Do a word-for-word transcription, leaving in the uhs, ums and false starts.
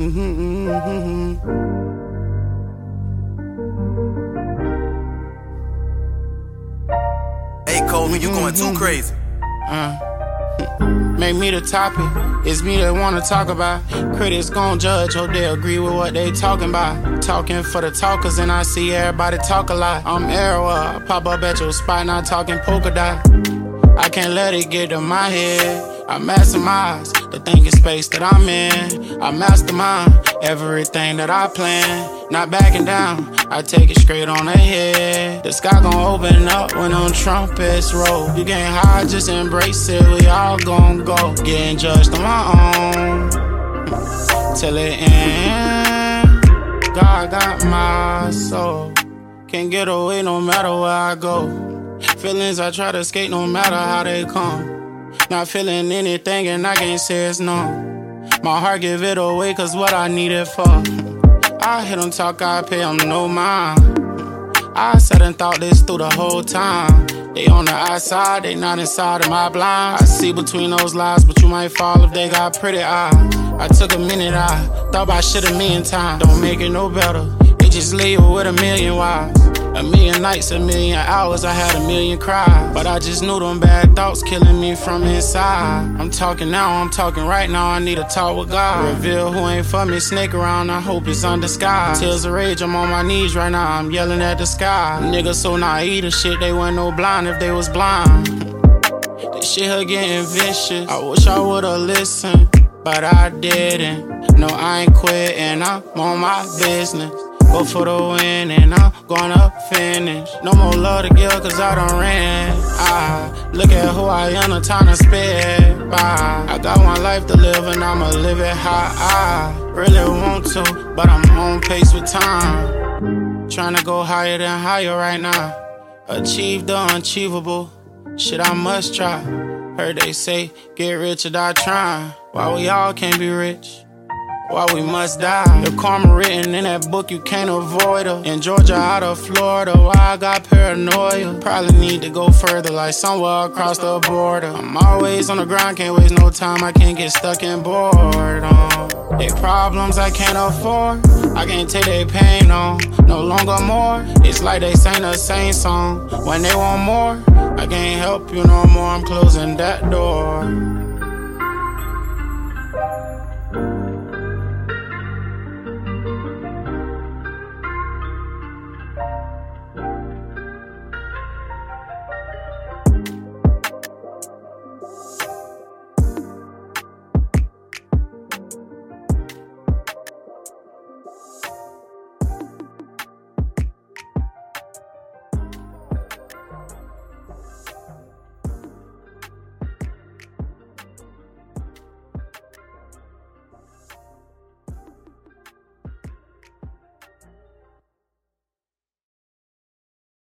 Mm-hmm, mm-hmm. Hey Kobe, you going too crazy. Uh, make me the topic. It's me that wanna talk about. Critics gon' judge, hope they agree with what they talking about. Talking for the talkers, and I see everybody talk a lot. I'm Arrow, I pop up at your spot, not talking polka dot. I can't let it get to my head. I maximize the thinking space that I'm in. I mastermind everything that I plan. Not backing down, I take it straight on ahead. The sky gon' open up when them trumpets roll. You getting high, just embrace it, we all gon' go. Getting judged on my own till it ends. God got my soul. Can't get away no matter where I go. Feelings I try to escape no matter how they come. Not feeling anything and I can't say it's no. My heart give it away cause what I need it for. I hear them talk, I pay them no mind. I sat and thought this through the whole time. They on the outside, they not inside of my blind. I see between those lies, but you might fall if they got pretty eyes. I took a minute, I thought about shit a million times. Don't make it no better, they just leave you with a million whys. A million nights, a million hours, I had a million cries. But I just knew them bad thoughts killing me from inside. I'm talking now, I'm talking right now, I need to talk with God. Reveal who ain't for me, snake around, I hope it's undisguised. Tears of rage, I'm on my knees right now, I'm yelling at the sky. Niggas so naive to shit, they weren't no blind if they was blind. This shit her getting vicious, I wish I would've listened, but I didn't. No, I ain't quitting, I'm on my business. Go for the win and I'm gonna finish. No more love to give cause I done ran. I look at who I am, no time to spit by. I got one life to live and I'ma live it high. I really want to, but I'm on pace with time. Tryna go higher than higher right now. Achieve the unachievable, shit I must try. Heard they say, get rich or die trying. Why we all can't be rich? Why we must die? The karma written in that book, you can't avoid her. In Georgia, out of Florida, why I got paranoia? Probably need to go further, like somewhere across the border. I'm always on the grind, can't waste no time, I can't get stuck in boredom. They problems I can't afford, I can't take their pain on. No longer more, it's like they sang the same song. When they want more, I can't help you no more, I'm closing that door.